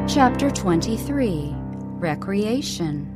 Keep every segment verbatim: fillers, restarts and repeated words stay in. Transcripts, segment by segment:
Chapter twenty-three, Recreation.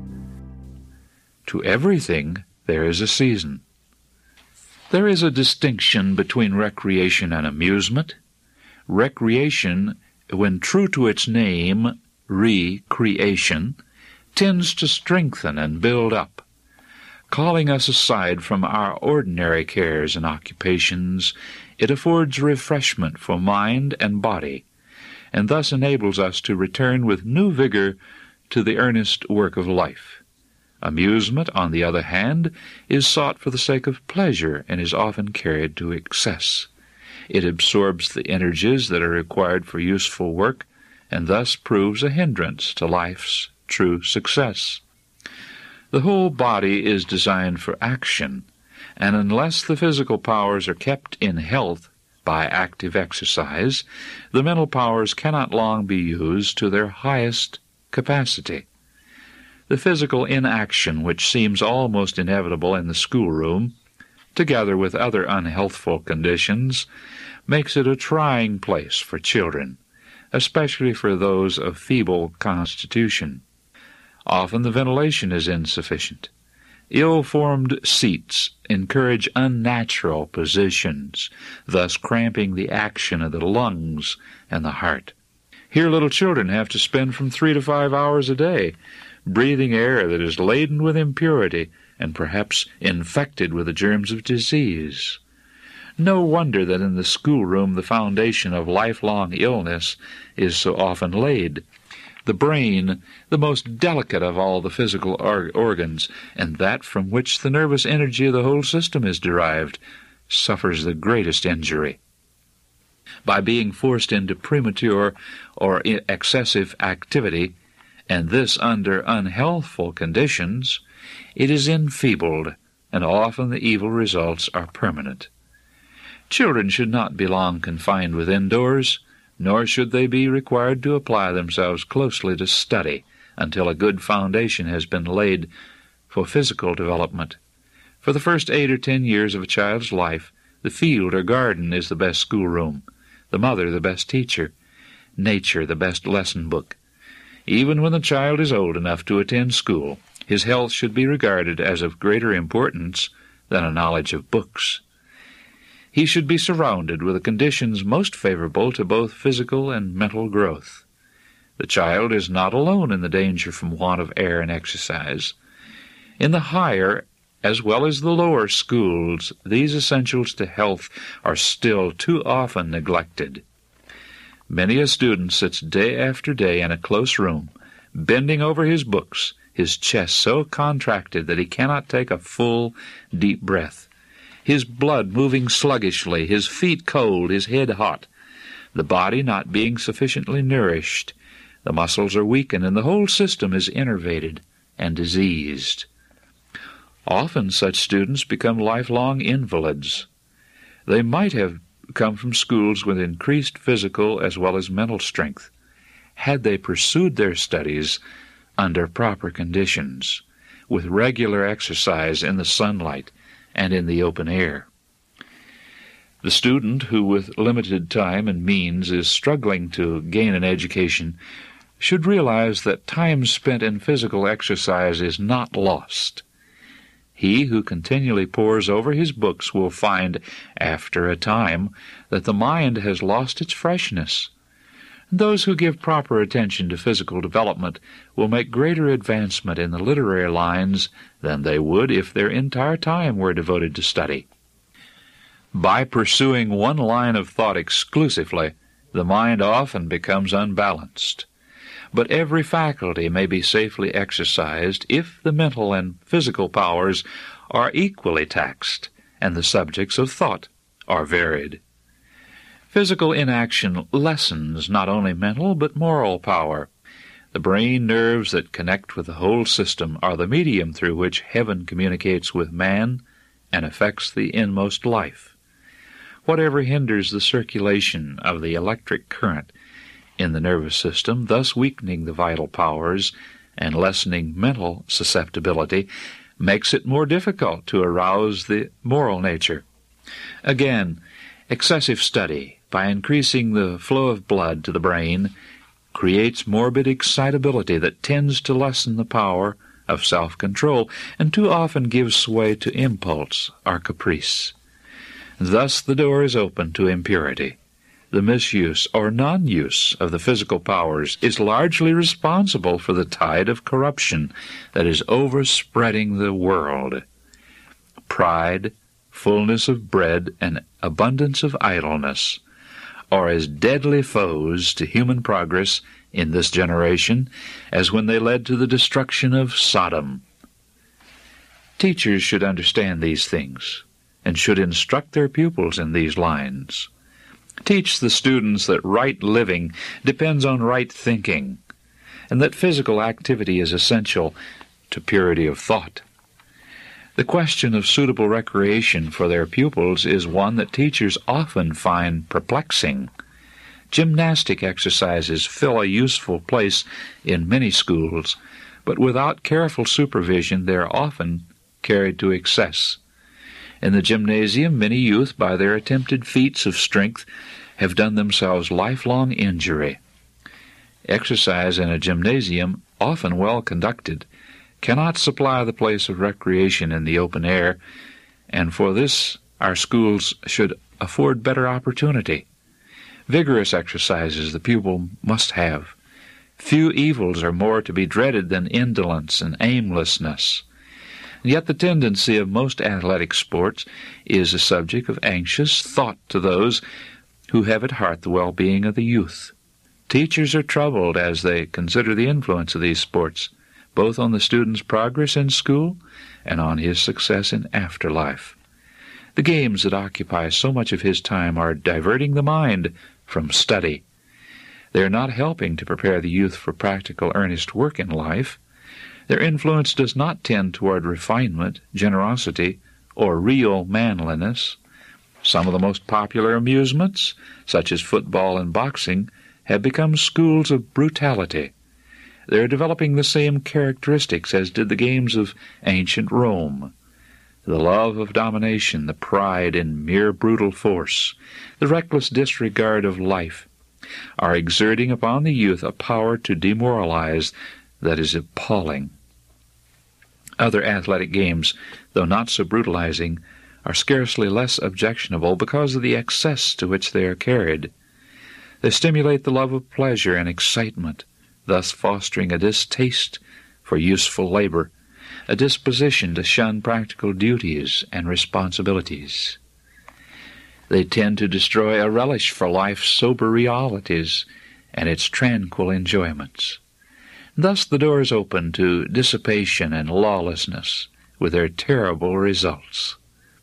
To everything there is a season. There is a distinction between recreation and amusement. Recreation, when true to its name, recreation, tends to strengthen and build up. Calling us aside from our ordinary cares and occupations, it affords refreshment for mind and body, and thus enables us to return with new vigor to the earnest work of life. Amusement, on the other hand, is sought for the sake of pleasure and is often carried to excess. It absorbs the energies that are required for useful work and thus proves a hindrance to life's true success. The whole body is designed for action, and unless the physical powers are kept in health by active exercise, the mental powers cannot long be used to their highest capacity. The physical inaction which seems almost inevitable in the schoolroom, together with other unhealthful conditions, makes it a trying place for children, especially for those of feeble constitution. Often the ventilation is insufficient. Ill-formed seats encourage unnatural positions, thus cramping the action of the lungs and the heart. Here little children have to spend from three to five hours a day, breathing air that is laden with impurity and perhaps infected with the germs of disease. No wonder that in the schoolroom the foundation of lifelong illness is so often laid. The brain, the most delicate of all the physical or- organs, and that from which the nervous energy of the whole system is derived, suffers the greatest injury. By being forced into premature or excessive activity, and this under unhealthful conditions, it is enfeebled, and often the evil results are permanent. Children should not be long confined within doors, nor should they be required to apply themselves closely to study until a good foundation has been laid for physical development. For the first eight or ten years of a child's life, the field or garden is the best schoolroom, the mother the best teacher, nature the best lesson book. Even when the child is old enough to attend school, his health should be regarded as of greater importance than a knowledge of books. He should be surrounded with the conditions most favorable to both physical and mental growth. The child is not alone in the danger from want of air and exercise. In the higher as well as the lower schools, these essentials to health are still too often neglected. Many a student sits day after day in a close room, bending over his books, his chest so contracted that he cannot take a full, deep breath. His blood moving sluggishly, his feet cold, his head hot, the body not being sufficiently nourished. The muscles are weakened, and the whole system is enervated and diseased. Often such students become lifelong invalids. They might have come from schools with increased physical as well as mental strength, had they pursued their studies under proper conditions, with regular exercise in the sunlight and in the open air. The student who with limited time and means is struggling to gain an education should realize that time spent in physical exercise is not lost. He who continually pores over his books will find, after a time, that the mind has lost its freshness. Those who give proper attention to physical development will make greater advancement in the literary lines than they would if their entire time were devoted to study. By pursuing one line of thought exclusively, the mind often becomes unbalanced. But every faculty may be safely exercised if the mental and physical powers are equally taxed and the subjects of thought are varied. Physical inaction lessens not only mental but moral power. The brain nerves that connect with the whole system are the medium through which heaven communicates with man and affects the inmost life. Whatever hinders the circulation of the electric current in the nervous system, thus weakening the vital powers and lessening mental susceptibility, makes it more difficult to arouse the moral nature. Again, excessive study, by increasing the flow of blood to the brain, creates morbid excitability that tends to lessen the power of self-control and too often gives sway to impulse or caprice. Thus the door is open to impurity. The misuse or non-use of the physical powers is largely responsible for the tide of corruption that is overspreading the world. Pride, fullness of bread, and abundance of idleness are as deadly foes to human progress in this generation as when they led to the destruction of Sodom. Teachers should understand these things and should instruct their pupils in these lines. Teach the students that right living depends on right thinking, and that physical activity is essential to purity of thought. The question of suitable recreation for their pupils is one that teachers often find perplexing. Gymnastic exercises fill a useful place in many schools, but without careful supervision they are often carried to excess. In the gymnasium, many youth, by their attempted feats of strength, have done themselves lifelong injury. Exercise in a gymnasium, often well conducted, cannot supply the place of recreation in the open air, and for this our schools should afford better opportunity. Vigorous exercises the pupil must have. Few evils are more to be dreaded than indolence and aimlessness. Yet the tendency of most athletic sports is a subject of anxious thought to those who have at heart the well-being of the youth. Teachers are troubled as they consider the influence of these sports, both on the student's progress in school and on his success in afterlife. The games that occupy so much of his time are diverting the mind from study. They are not helping to prepare the youth for practical, earnest work in life. Their influence does not tend toward refinement, generosity, or real manliness. Some of the most popular amusements, such as football and boxing, have become schools of brutality. They are developing the same characteristics as did the games of ancient Rome. The love of domination, the pride in mere brutal force, the reckless disregard of life, are exerting upon the youth a power to demoralize that is appalling. Other athletic games, though not so brutalizing, are scarcely less objectionable because of the excess to which they are carried. They stimulate the love of pleasure and excitement, thus fostering a distaste for useful labor, a disposition to shun practical duties and responsibilities. They tend to destroy a relish for life's sober realities and its tranquil enjoyments. Thus the door is open to dissipation and lawlessness, with their terrible results.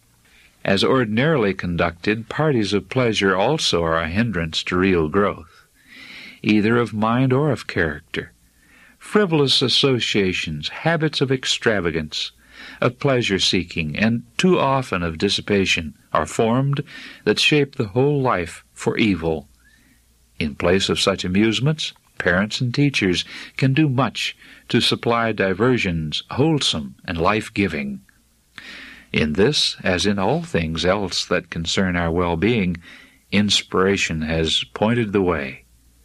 As ordinarily conducted, parties of pleasure also are a hindrance to real growth, either of mind or of character. Frivolous associations, habits of extravagance, of pleasure-seeking, and too often of dissipation are formed that shape the whole life for evil. In place of such amusements, parents and teachers can do much to supply diversions wholesome and life-giving. In this, as in all things else that concern our well-being, inspiration has pointed the way.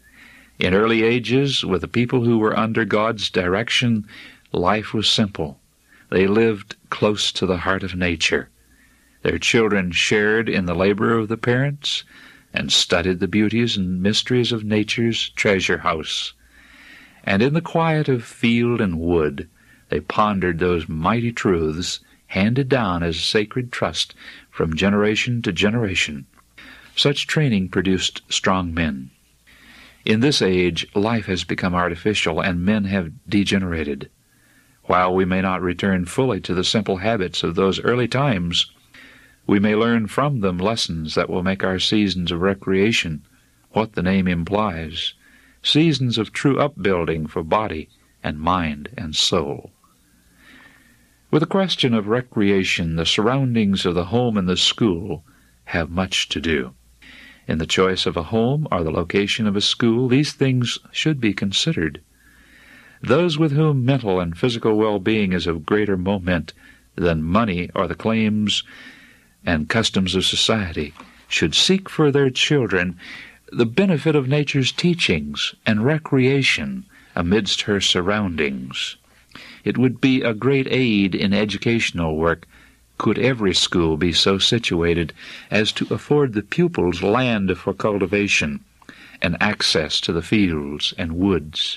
In early ages, with the people who were under God's direction, life was simple. They lived close to the heart of nature. Their children shared in the labor of the parents and studied the beauties and mysteries of nature's treasure house. And in the quiet of field and wood, they pondered those mighty truths handed down as a sacred trust from generation to generation. Such training produced strong men. In this age, life has become artificial, and men have degenerated. While we may not return fully to the simple habits of those early times, we may learn from them lessons that will make our seasons of recreation what the name implies, seasons of true upbuilding for body and mind and soul. With the question of recreation, the surroundings of the home and the school have much to do. In the choice of a home or the location of a school, these things should be considered. Those with whom mental and physical well-being is of greater moment than money or the claims and customs of society should seek for their children the benefit of nature's teachings and recreation amidst her surroundings. It would be a great aid in educational work could every school be so situated as to afford the pupils land for cultivation and access to the fields and woods.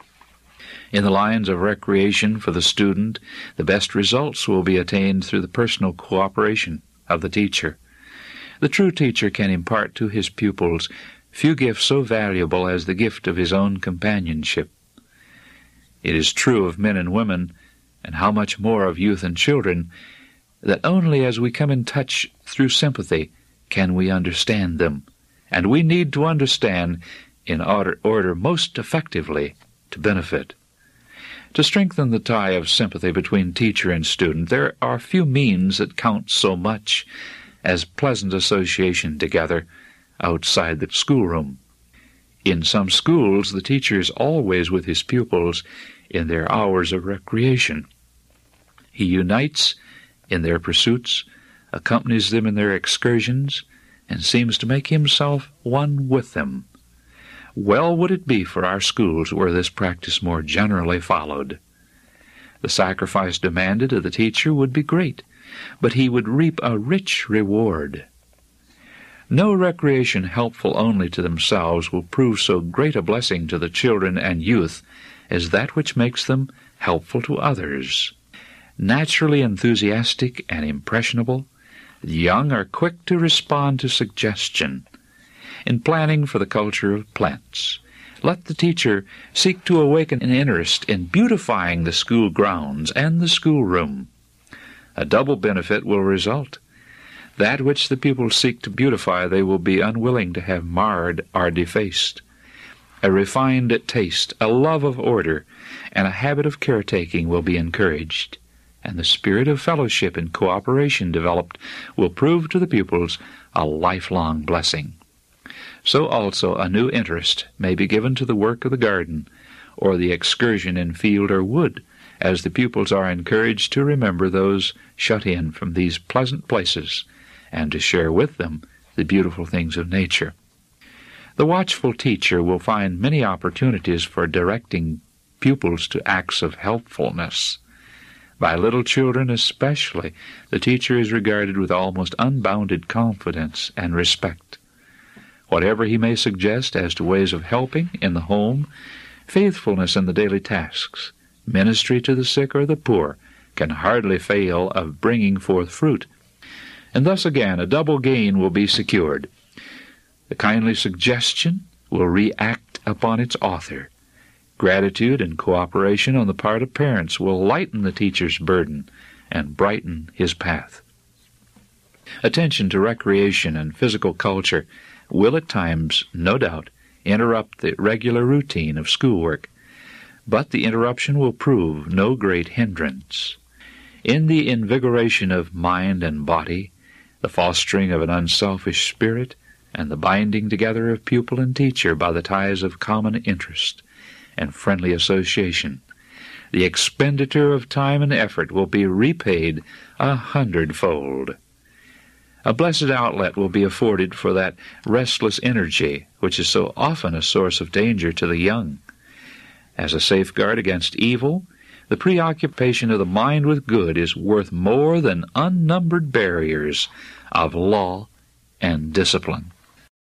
In the lines of recreation for the student, the best results will be attained through the personal cooperation of the teacher. The true teacher can impart to his pupils few gifts so valuable as the gift of his own companionship. It is true of men and women, and how much more of youth and children, that only as we come in touch through sympathy can we understand them, and we need to understand in order, order most effectively to benefit. To strengthen the tie of sympathy between teacher and student, there are few means that count so much as pleasant association together outside the schoolroom. In some schools, the teacher is always with his pupils in their hours of recreation. He unites in their pursuits, accompanies them in their excursions, and seems to make himself one with them. Well would it be for our schools were this practice more generally followed. The sacrifice demanded of the teacher would be great, but he would reap a rich reward. No recreation helpful only to themselves will prove so great a blessing to the children and youth as that which makes them helpful to others. Naturally enthusiastic and impressionable, the young are quick to respond to suggestion. In planning for the culture of plants, let the teacher seek to awaken an interest in beautifying the school grounds and the schoolroom. A double benefit will result. That which the pupils seek to beautify they will be unwilling to have marred or defaced. A refined taste, a love of order, and a habit of caretaking will be encouraged, and the spirit of fellowship and cooperation developed will prove to the pupils a lifelong blessing. So also a new interest may be given to the work of the garden, or the excursion in field or wood, as the pupils are encouraged to remember those shut in from these pleasant places, and to share with them the beautiful things of nature. The watchful teacher will find many opportunities for directing pupils to acts of helpfulness. By little children especially, the teacher is regarded with almost unbounded confidence and respect. Whatever he may suggest as to ways of helping in the home, faithfulness in the daily tasks, ministry to the sick or the poor, can hardly fail of bringing forth fruit. And thus again a double gain will be secured. The kindly suggestion will react upon its author. Gratitude and cooperation on the part of parents will lighten the teacher's burden and brighten his path. Attention to recreation and physical culture will at times, no doubt, interrupt the regular routine of schoolwork, but the interruption will prove no great hindrance. In the invigoration of mind and body, the fostering of an unselfish spirit, and the binding together of pupil and teacher by the ties of common interest and friendly association, the expenditure of time and effort will be repaid a hundredfold. A blessed outlet will be afforded for that restless energy which is so often a source of danger to the young. As a safeguard against evil, the preoccupation of the mind with good is worth more than unnumbered barriers of law and discipline.